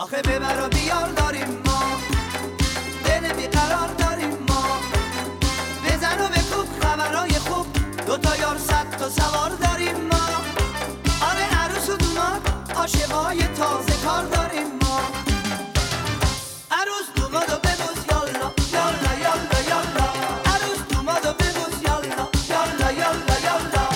آخه ببر و بیار داریم ما، دل بیقرار داریم ما. بزن و بکوب خبرای خوب، دوتا یار 100 تا سوار داریم ما. آره عروس و دوماد عاشقای تازه کار داریم ما. عروس دومادو ببوس یالا یالا یالا یالا. عروس دومادو ببوس یالا یالا یالا یالا.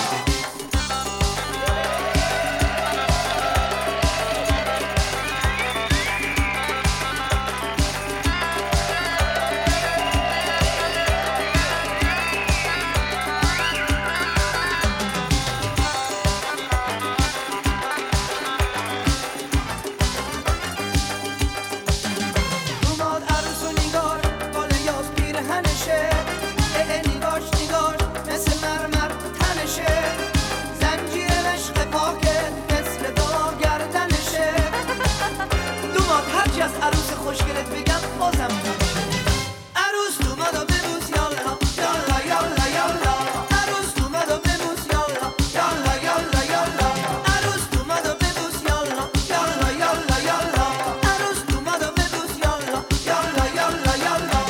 عروس خوشگلت بگم بازم عروس دومادو ببوس یالا یالا یالا یالا. عروس دومادو ببوس یالا یالا یالا یالا. عروس دومادو ببوس یالا یالا یالا یالا. عروس دومادو ببوس یالا یالا یالا یالا.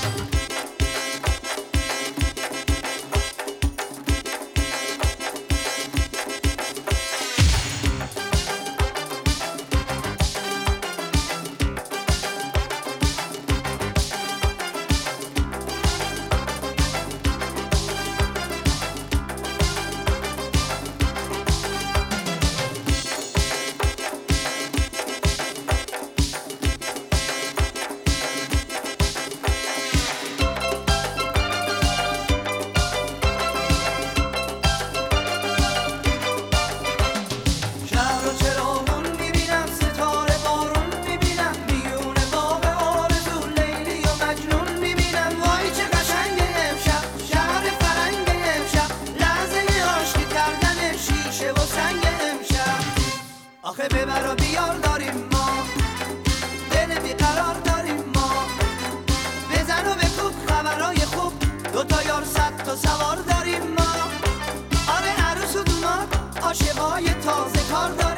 آخه ببر و بیار داریم ما، دل بیقرار داریم ما. بزن و بکوب خبرای خوب، دوتا یار 100 تا سوار داریم ما. آره عروس و دوماد عاشقای تازه کار داریم.